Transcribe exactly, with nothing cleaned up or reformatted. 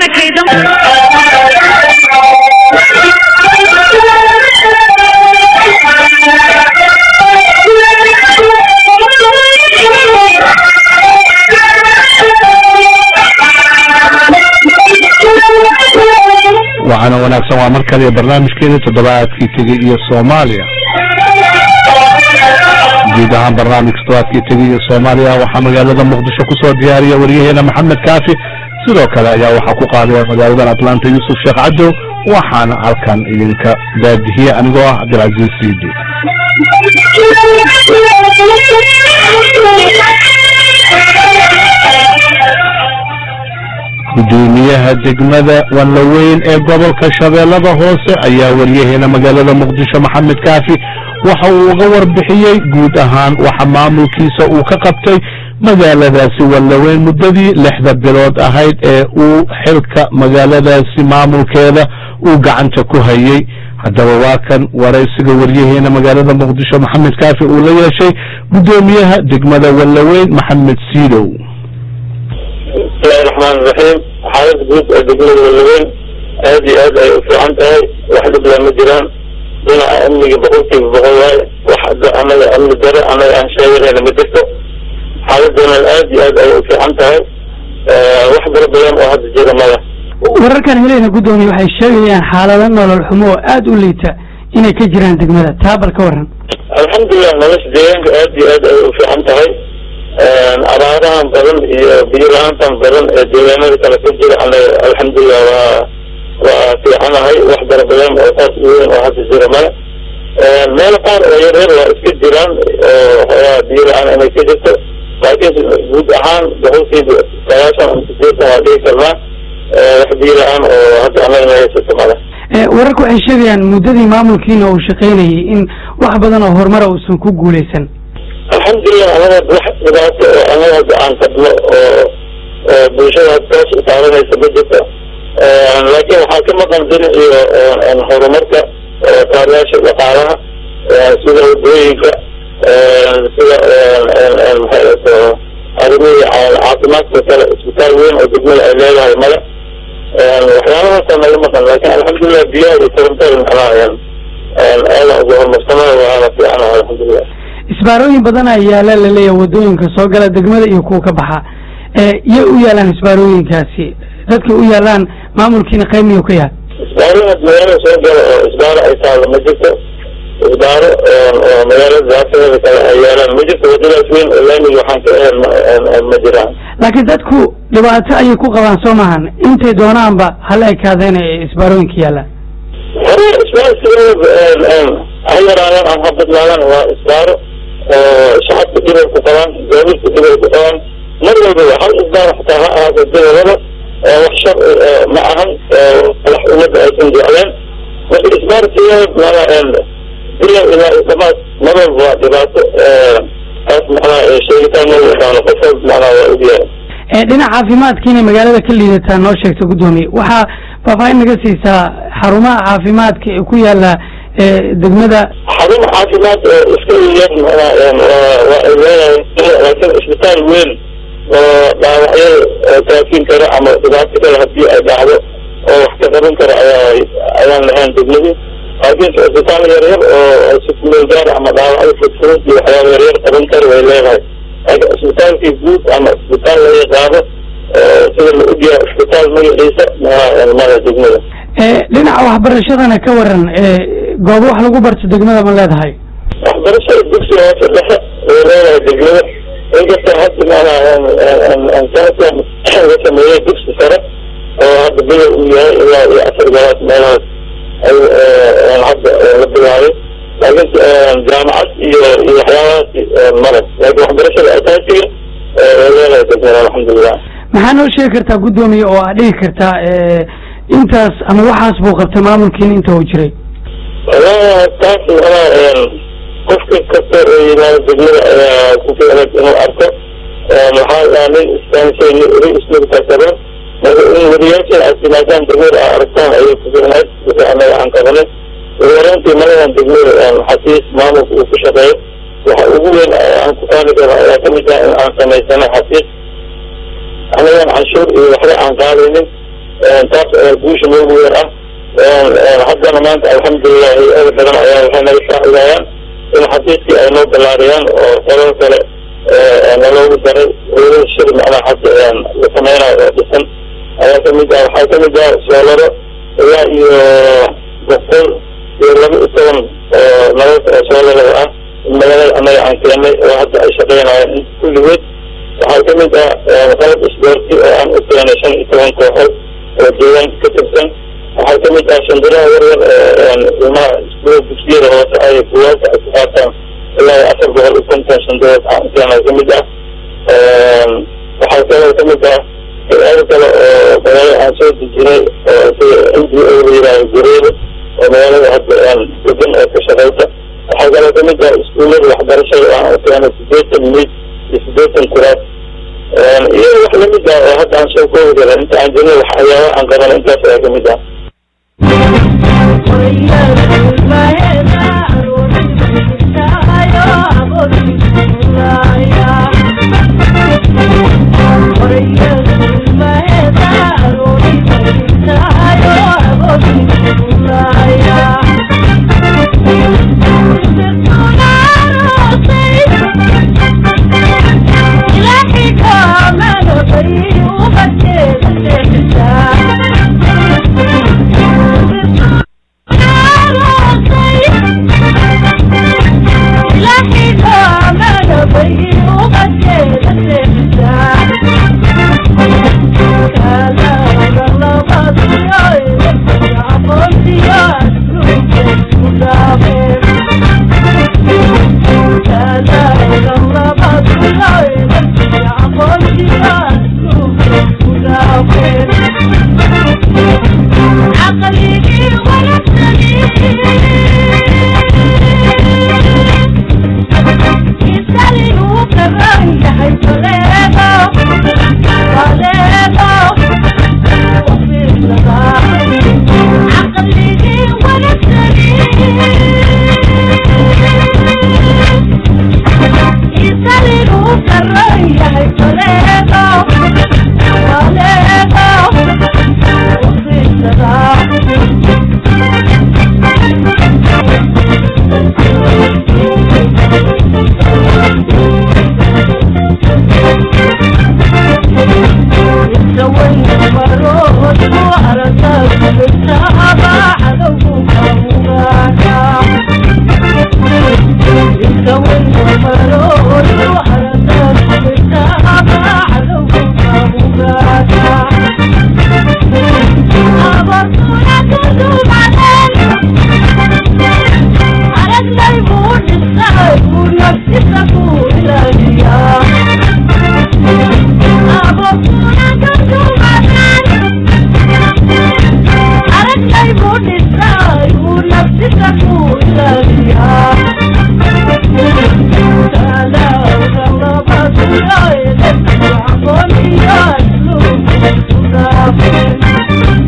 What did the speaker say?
أنا كيدم وعنا وناكسن ومركز برنامج كده تضبعات في تجي الصوماليا جيدها برنامج تضبعات في تجي الصوماليا وحمد قال لهم مقدشة كسوة ديارية وريهنا محمد كافي سلو كلا يا وحقوق على مدارة أطلانتا يوسف شيخ عدو وحانا أركان إلينك باد هي أنقوى عبد العزيز سيدي gudoomiyaha degmada Wallaweyn ee gobolka Shabeellada Hoose ayaa wariyayna magaalada Muqdisho Maxamed Kaafi waxa uu uga warbixiyay guud ahaan waxa maamulkiisa uu ka qabtay magaaladaasi Wallaweyn muddadii lixda bilood ahayd ee uu xilka magaaladaasi maamulkeeda uu gacanta ku hayay haddaba waa kan waraysiga wariyayna magaalada Muqdisho Maxamed Kaafi uu la yeeshay gudoomiyaha degmada Wallaweyn Maxamed Siidow بسم الله الرحمن الرحيم حالة جزء دقيقة واللوين هذه هذا في عنتها واحد بلا مجران هنا أمني بقولتي بقولي واحد عمل أمن الدرع عمل عن شاير أنا مدرسه حالة هنا الآن هذا في عنتها واحد ربنا واحد جرى ماله wararkan helayna gudoomiye waxay sheegayaan xaalada nolol xumo aad u liita inay ka jiraan degmada taabal ka waran alxamdulillah nolosha deegaanka aad iyo aad ay u fiican tahay abaarahan badan iyo biyo la-aantan badan ee deegaanada kale ka jira alxamdulillah waa waa fiicanahay wax darabadan oo taas weyn oo hadda jira male meel qaar oo yaryar waa iska jiraan oo biyo la-aan inay ka jirto laakiin guud ahaan boqolkiiba sagaashan ama sideetan waa dhihi karnaa wax biyo la-aan oo hadda anagana haysato male wararku waxay sheegayaan muddadii maamulkiina uu shaqaynayay in wax badan oo horumara uusan ku guuleysan alxamdulillah anaga wax dhibaato oo anaga aan qabno oo bulshada toos u taabanaysa ma jirto laakiin waxaa ka maqan dina iyo horumarka taariyaasha dhaqaalaha sida wadooyinka sida arrimihii caafimaadka kale isbitaal weyn oo degmada ay leedahay male waxyaalahaasa naga maqan laakiin alxamdulillah biyaha iyo korontada macnaha aada ugu horumarsanaa waana fiicanaha alxamdulillah isbaarooyin badan ayaa yaala la leeyahay wadooyinka soo gala degmada iyo kuwa ka baxa ee iyo u yaalaan isbaarooyinkaasi dadka u yaalaan maamulkiina qayb miyuu ka yahay isbaarada magaalada soo gala oo isbaaro ay taalo ma jirto isbaaro oo magaalada daafadeeda kale ay yaalaan ma jirto wadadaas weyn oo laamiga waxaan ka ahayn ma jiraan laakiin dadku dhibaato ayay ku qabaan soo maahan intay doonaanba hala ekaadeen ee isbaarooyinka yaalaan hore isbaar sida ha yaraadaan ama ha badnaadaan waa isbaaro shacabka dhibay ku qabaan gaadiidka dhibay ku qabaan mar walbaba hal isbaar xataa ha ahaato dawadada wax shar ma ahan wax umada aysan jecleen marka isbaarkiya bilow ilaa dhamaad mar walba waa dhibaato taas macnaha sheegitaan ma yaqaano qof walba macnaha waa ogyahay dhinaca caafimaadkiina magaalada ka liidataa noo sheegta gudoomiye waxaa faahfaahin naga siisaa xarumaha caafimaadka ee ku yaala degmada xarun caafimaad iska yar waa ay leedahay laakiin isbitaal weyn oo dhaawacyada kaafiin kara ama dhibaato kale hadii ay dhacdo oo wax ka qaban kara ayaa ayaan lahayn degmadii laakiin isbitaal yaryar oo sifmeel gaar ama dhaawacyada fudfudud iyo waxyaaba yaryar qaban kara way leedahay laakiin isbitaalkii guud ama isbitaal la yaqaano sida la ogyahay isbitaal magaciisa mala degmada dhinaca waxbarashadana ka waran goobo wax lagu barto degmada ma leedahay waxbarashada dugsiga hoose dhexe way leedahay degmada inkasta hadda maanaa la sameeyey dugsi sare oo hadda bilow uu yahay ilaa iyo afar galaad meelahaas ay hadda la bilaabay laakiin jaamacad iyo iyo waxyaabahaas male laakiin waxbarashada asaasiga way leedahay degmada alxamdulillah maxaa noo sheegi kartaa gudoomiye oo aad dhigi kartaa intaas ama waxaas buu qabtay maamulkiina inta uu jiray والله taas ana qofka kasta oo yimaado degmada ayaa ku fiican inuu arko waxaa aanay istaanshayni uri isla taasaba marka in wariyaasha ay timaadaan degmada arkaan ay ku fiicnayd waxa anaga aan qabanay wareentii malahan degmada xafiis maamulka uu ku shaqeeyo waxa ugu weyn aan ku qaadi karo ayaa kamid ah in aan samaysano xafiis anagaan canshuur iyo waxba aan qaadaynin taas guusha noogu weyn ah haddana maanta alxamdulilah hay-ada badan ayaa waxay naga saacidayaan in xafiiskii ay noo ballaariyaan oo qolal kale naloogu daray weli shir macnaha hadda la sameynayo oo dhisan ayaa kamid ah waxaa kamid ah soolaro ilaa iyo boqol iyo laba iyo toban oo nabad oo soolarada ah magaalada anaga aan keenay oo hadda ay shaqeynayaan in kulligood waxaa kamid ah qalab isboorti oo aan u keenay shan iyo toban kooxood oo deegaanka ka tirsan waxaa kamid ah shandiraha yaryar ilmaha iskuula dugsiyada hoose ay buwaagta ay ku qaataan ilaa afar boqol iyo konton shandirood aan keenay kamid ah waxaa kaloo kamid ah hay-ado kale oo magaalada aan soo dejinay oo sida n g o la yihaaho gureeda oo magaalada hadda degan oo ka shaqeysa waxaa kaloo kamid ah iskuullada waxbarashada oo aan u keenay sideetan miid iyo sideetan kuraas iyo wax lamid ah oo hadda aan soo koobi karin inta aan jirno wax ayaaba aan qabanay intaas ayaa kamid ah